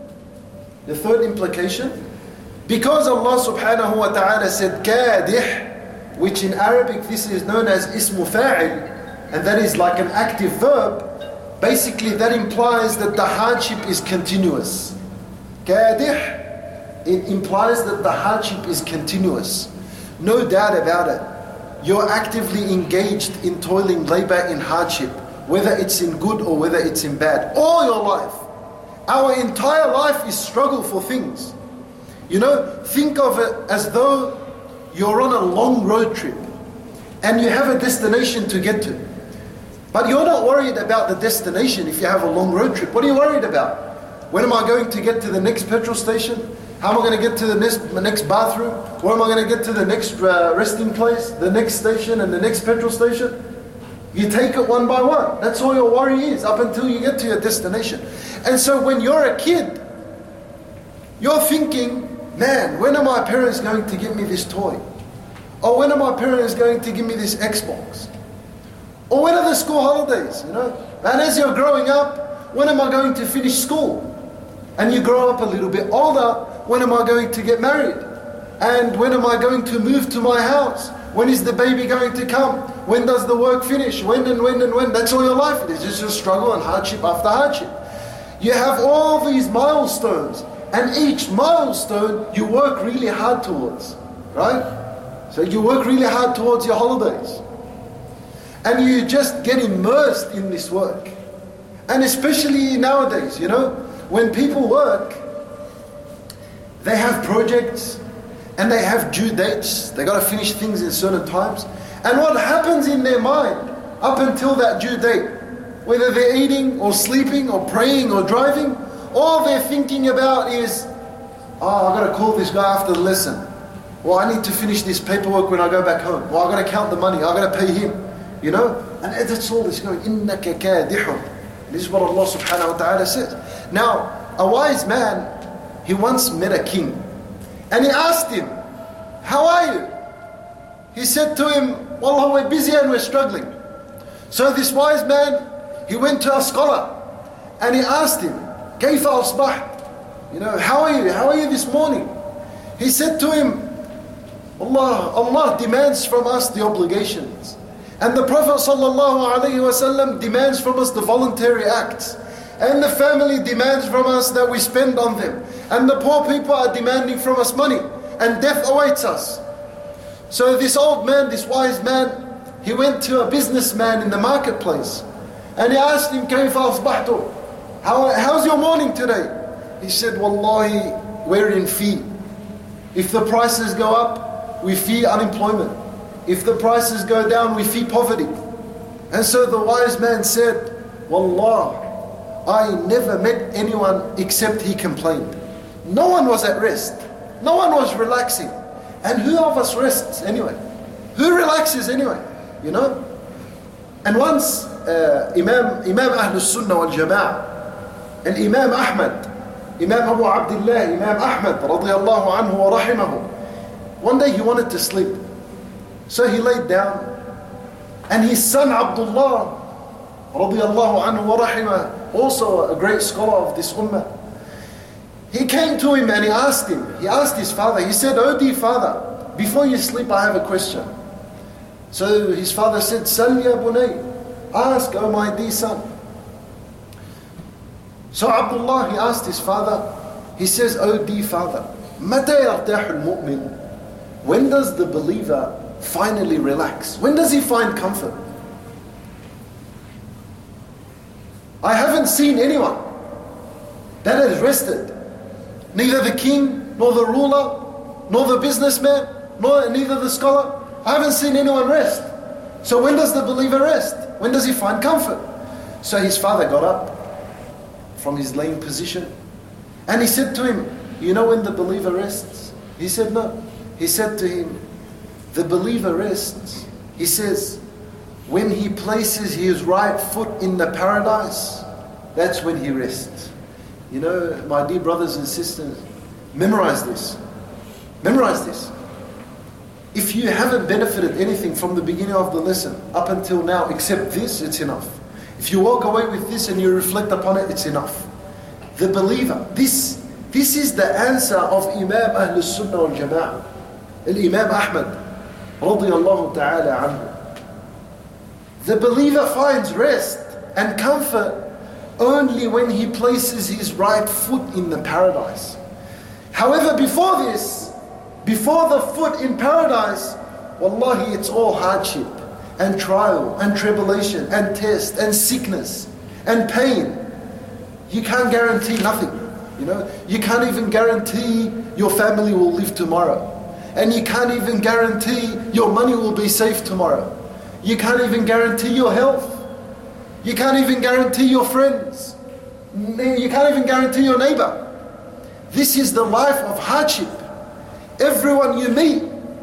the third implication, because Allah subhanahu wa ta'ala said kadih, which in Arabic this is known as ismu fa'il, and that is like an active verb, basically that implies that the hardship is continuous. Kadih, it implies that the hardship is continuous. No doubt about it. You're actively engaged in toiling labor in hardship, whether it's in good or whether it's in bad. All your life. Our entire life is struggle for things. You know, think of it as though you're on a long road trip and you have a destination to get to. But you're not worried about the destination if you have a long road trip. What are you worried about? When am I going to get to the next petrol station? How am I going to get to the next bathroom? Where am I going to get to the next resting place, the next station and the next petrol station? You take it one by one. That's all your worry is up until you get to your destination. And so when you're a kid, you're thinking, man, when are my parents going to give me this toy? Or when are my parents going to give me this Xbox? Or when are the school holidays, you know? And as you're growing up, when am I going to finish school? And you grow up a little bit older, when am I going to get married? And when am I going to move to my house? When is the baby going to come? When does the work finish? When? That's all your life it is. It's just struggle and hardship after hardship. You have all these milestones, and each milestone you work really hard towards, right? So you work really hard towards your holidays. And you just get immersed in this work. And especially nowadays, you know, when people work, they have projects and they have due dates. They got to finish things in certain times. And what happens in their mind up until that due date, whether they're eating or sleeping or praying or driving, all they're thinking about is, I've got to call this guy after the lesson. Well, I need to finish this paperwork when I go back home. Well, I've got to count the money. I've got to pay him. You know? And that's all that's going, إِنَّكَ كَادِحٌ. This is what Allah subhanahu wa ta'ala says. Now, a wise man, he once met a king. And he asked him, how are you? He said to him, Wallah, we're busy and we're struggling. So this wise man, he went to a scholar and he asked him, كَيْفَ أَصْبَحْتَ? You know, how are you? How are you this morning? He said to him, Allah demands from us the obligations. And the Prophet ﷺ demands from us the voluntary acts. And the family demands from us that we spend on them. And the poor people are demanding from us money. And death awaits us. So this old man, this wise man, he went to a businessman in the marketplace. And he asked him, كَيْفَ أَصْبَحْتُ? How's your morning today? He said, Wallahi, we're in fear. If the prices go up, we fear unemployment. If the prices go down, we fear poverty. And so the wise man said, Wallah, I never met anyone except he complained. No one was at rest. No one was relaxing. And who of us rests anyway? Who relaxes anyway? You know? And once Imam Ahlul Sunnah wal Jama'ah and Imam Ahmad, Imam Abu Abdullah, Imam Ahmad radiyallahu anhu wa rahimahu, one day he wanted to sleep. So he laid down. And his son Abdullah radiyallahu anhu wa rahimah, also a great scholar of this ummah, he came to him and he asked his father, he said, oh dear father, before you sleep I have a question. So his father said, Sal ya bunay, ask, oh my dear son. So Abdullah, he asked his father, he says, oh dear father, متى يرتاح المؤمن? When does the believer finally relax? When does he find comfort? I haven't seen anyone that has rested. Neither the king, nor the ruler, nor the businessman, neither the scholar. I haven't seen anyone rest. So when does the believer rest? When does he find comfort? So his father got up from his laying position and he said to him, you know when the believer rests? He said, no. He said to him, the believer rests, he says, when he places his right foot in the paradise, that's when he rests. You know, my dear brothers and sisters, memorize this. Memorize this. If you haven't benefited anything from the beginning of the lesson up until now except this, it's enough. If you walk away with this and you reflect upon it, it's enough. The believer, this is the answer of Imam Ahlul Sunnah wal Jama'ah, Imam Ahmad radiyallahu ta'ala anhu. The believer finds rest and comfort only when he places his right foot in the paradise. However, before this, before the foot in paradise, wallahi, it's all hardship and trial and tribulation and test and sickness and pain. You can't guarantee nothing. You know, you can't even guarantee your family will live tomorrow. And you can't even guarantee your money will be safe tomorrow. You can't even guarantee your health. You can't even guarantee your friends. You can't even guarantee your neighbor. This is the life of hardship. Everyone you meet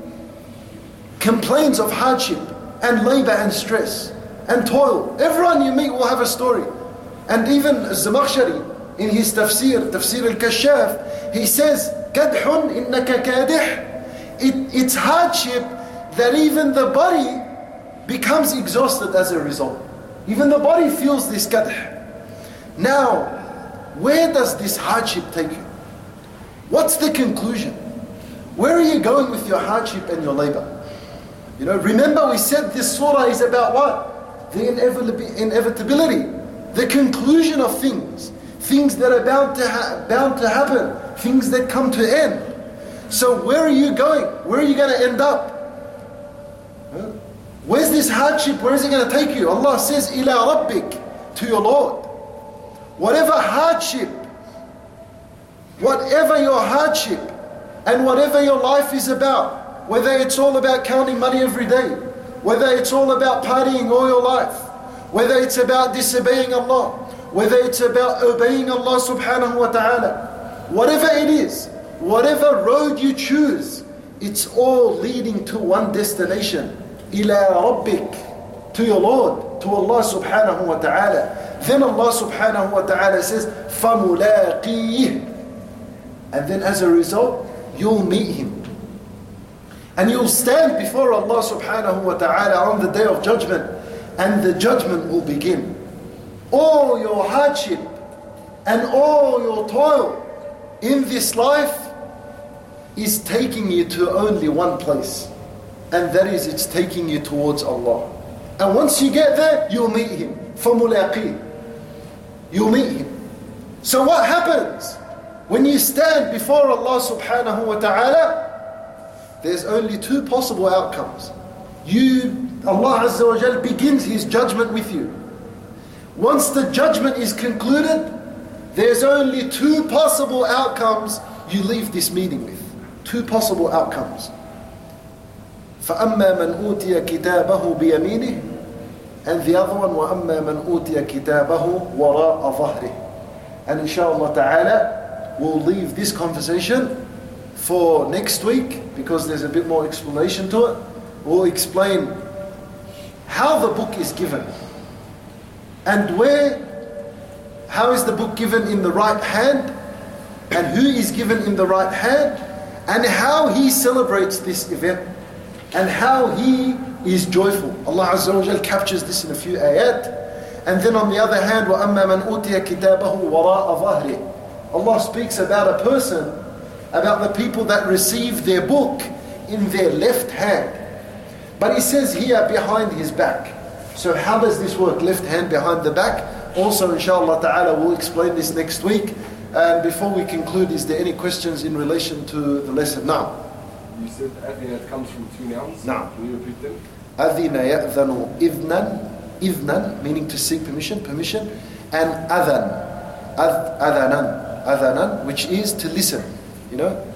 complains of hardship and labor and stress and toil. Everyone you meet will have a story. And even Zamakhshari in his Tafsir al-Kashaf, he says, Kadhun innaka kadih. It's hardship that even the body becomes exhausted as a result. Even the body feels this kadh. Now, where does this hardship take you? What's the conclusion? Where are you going with your hardship and your labor? You know, remember we said this surah is about what? The inevitability, the conclusion of things. Things that are bound to happen. Things that come to end. So where are you going? Where are you going to end up? Where's this hardship? Where is it going to take you? Allah says, إِلَىٰ رَبِّكَ, to your Lord. Whatever hardship, whatever your hardship, and whatever your life is about, whether it's all about counting money every day, whether it's all about partying all your life, whether it's about disobeying Allah, whether it's about obeying Allah subhanahu wa ta'ala, whatever it is, whatever road you choose, it's all leading to one destination. Ila Rabbik, to your Lord, to Allah subhanahu wa ta'ala. Then Allah subhanahu wa ta'ala says, فَمُلَاقِيهِ. And then as a result, you'll meet Him. And you'll stand before Allah subhanahu wa ta'ala on the day of judgment. And the judgment will begin. All your hardship and all your toil in this life is taking you to only one place. And that is, it's taking you towards Allah. And once you get there, you'll meet Him. فَمُلَاقِيهِ. You'll meet Him. So what happens when you stand before Allah subhanahu wa ta'ala? There's only two possible outcomes. Allah Azza wa Jal begins His judgment with you. Once the judgment is concluded, there's only two possible outcomes you leave this meeting with. Two possible outcomes. فَأَمَّا مَنْ أُوتِيَ كِتَابَهُ بِيَمِينِهِ. And the other one, وَأَمَّا مَنْ أُوتِيَ كِتَابَهُ وَرَاءَ ظَهْرِهِ. And inshallah ta'ala, we'll leave this conversation for next week, because there's a bit more explanation to it. We'll explain how the book is given, and how is the book given in the right hand, and who is given in the right hand, and how he celebrates this event, and how he is joyful. Allah Azza wa Jal captures this in a few ayat. And then on the other hand, وَأَمَّا مَنْ أُوتِيَ كِتَابَهُ وَرَاءَ ظَهْرِهِ. Allah speaks about a person, about the people that receive their book in their left hand. But He says here, behind his back. So how does this work, left hand behind the back? Also, inshallah ta'ala, we'll explain this next week. And before we conclude, is there any questions in relation to the lesson? Now. You said adhinat comes from two nouns. Now. Can you repeat them? Adhina ya'dhanu idhnan, meaning to seek permission, and adhanan, which is to listen. You know,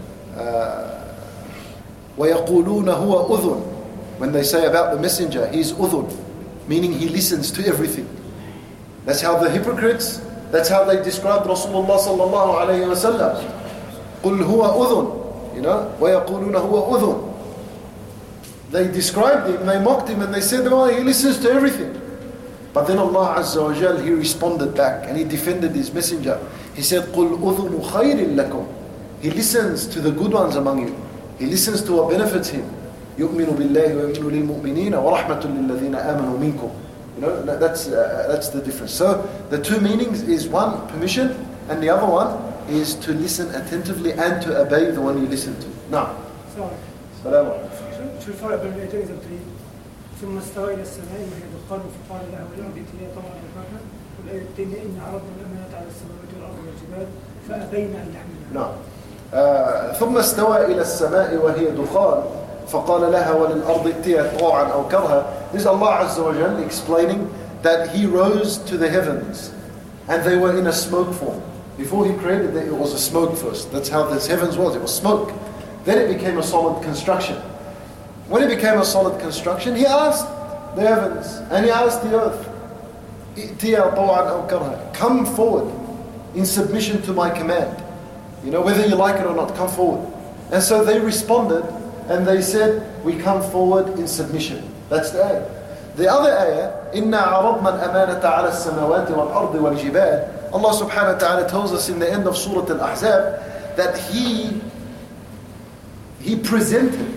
وَيَقُولُونَ هُوَ أُذُنٌ. When they say about the messenger, he's udhun, meaning he listens to everything. That's how the hypocrites, that's how they described Rasulullah sallallahu alayhi wa sallam. قُلْ هُوَ أُذُنٌ. You know, وَيَقُولُونَ هُوَ أُذُنٌ. They described him, they mocked him, and they said, oh, he listens to everything. But then Allah Azza wa Jal, He responded back and He defended His messenger. He said, قُلْ أُذُنُ خَيْرٍ لَكُمْ. He listens to the good ones among you. He listens to what benefits him. يُؤْمِنُ بِاللَّهِ وَيُؤْمِنُ لِلْمُؤْمِنِينَ وَرَحْمَةٌ لِلَّذِينَ آمَنُوا مِنْكُمْ. You know, that's the difference. So the two meanings is one, permission, and the other one is to listen attentively and to obey the one you listen to. Now. Salaam alaikum. شو الفرق بين الآيتين إذا بتريد؟ ثم استوى إلى السماء وهي دخان فقال لها والأرض ائتيا طوعا أو كرها، والآية الثانية إن عرضنا الأمانة على السماوات والأرض والجبال فأبين أن يحملنها. نعم. ثم استوى إلى السماء وهي دخان فقال لها وللأرض ائتيا طوعا أو كرها. This is Allah Azza wa Jal explaining that He rose to the heavens and they were in a smoke form. Before He created them, it was a smoke first. That's how the heavens was. It was smoke. Then it became a solid construction. When it became a solid construction, He asked the heavens and He asked the earth, ائتيا طوعا أو كرها. Come forward in submission to my command. You know, whether you like it or not, come forward. And so they responded and they said, we come forward in submission. That's the ayah. The other ayah, إِنَّا عَرَضْنَا الْأَمَانَةَ عَلَى السَّمَاوَاتِ وَالْأَرْضِ وَالْجِبَالِ. Allah subhanahu wa ta'ala tells us in the end of Surah Al-Ahzab that He presented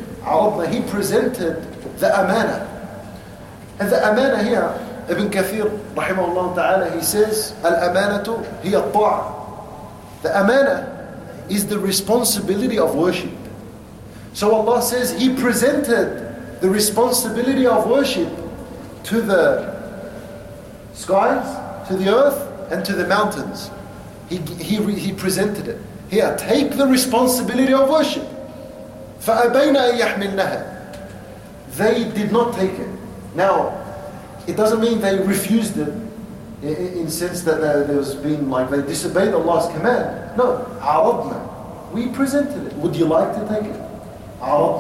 the amana. And the amana here, Ibn Kathir rahimahullah ta'ala, he says, al-amanatu hiya at-ta'a. The amana is the responsibility of worship. So Allah says He presented the responsibility of worship to the skies, to the earth, and to the mountains. He presented it. Here, take the responsibility of worship. فَأَبَيْنَ أَن يَحْمِلْنَهَا. They did not take it. Now, it doesn't mean they refused it in sense that there was being like they disobeyed Allah's command. No, عَرَضْنَا. We presented it. Would you like to take it? عَرَضْنَا.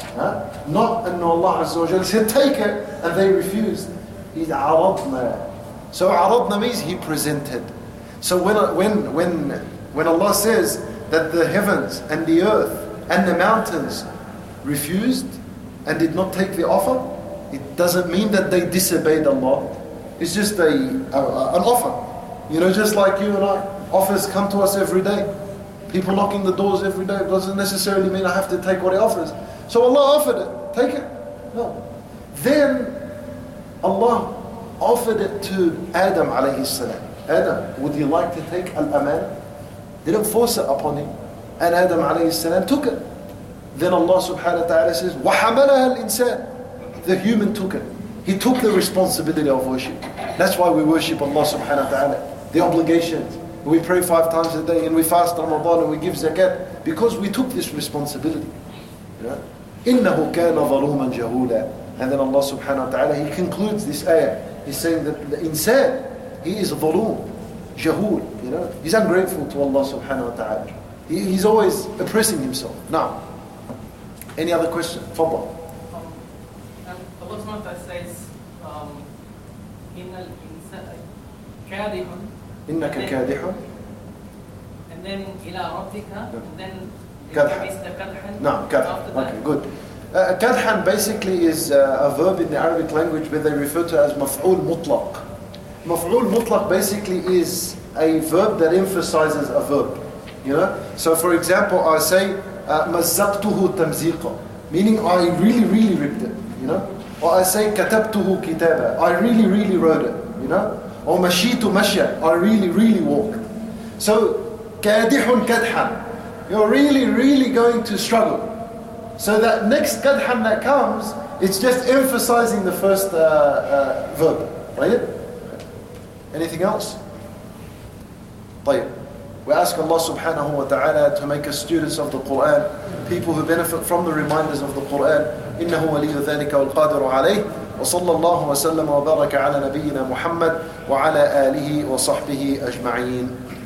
Not أنه Allah Azza wa Jalla said take it and they refused. He's عرضنا. So عرضنا means he presented. So when Allah says that the heavens and the earth and the mountains refused and did not take the offer, it doesn't mean that they disobeyed Allah. It's just an offer. You know, just like you and I, offers come to us every day. People knocking the doors every day. It doesn't necessarily mean I have to take what He offers. So Allah offered it. Take it. No. Then Allah offered it to Adam alayhi salam. Adam, would you like to take al-aman? Didn't force it upon him. And Adam alayhi salam took it. Then Allah subhanahu wa ta'ala says, وَحَمَلَهَا الْإِنسَانِ. The human took it. He took the responsibility of worship. That's why we worship Allah subhanahu wa ta'ala. The obligations. We pray 5 times a day and we fast Ramadan and we give zakat because we took this responsibility. إِنَّهُ كَانَ ظَلُومًا جَهُولًا. And then Allah subhanahu wa ta'ala, He concludes this ayah. He's saying that the insan, he is ظلوم, jahul. He's ungrateful to Allah subhanahu wa ta'ala. He's always oppressing himself. Now, any other question? Fadal. Allah subhanahu wa ta'ala says, إِنَّكَ كَادِحٌ. And then إِلَىٰ رَبِّكَ. And then كَدْحًا. No, كَدْحًا. Okay, good. Kadhan basically is a verb in the Arabic language where they refer to as maf'ul mutlaq. Maf'ul mutlaq basically is a verb that emphasizes a verb. So for example, I say mazzaqtuhu tamziqa, meaning I really, really ripped it. Or I say katabtuhu kitaba, I really, really wrote it. Or mashitu mashya, I really, really walked. So kadihun kadhan, you're really, really going to struggle. So that next kadhan that comes, it's just emphasizing the first verb. Right? Anything else? طيب. We ask Allah subhanahu wa ta'ala to make us students of the Quran, people who benefit from the reminders of the Quran. إنه ولي ذلك والقادر عليه. وصلى الله وسلم وبارك على نبينا محمد وعلى آله وصحبه أجمعين.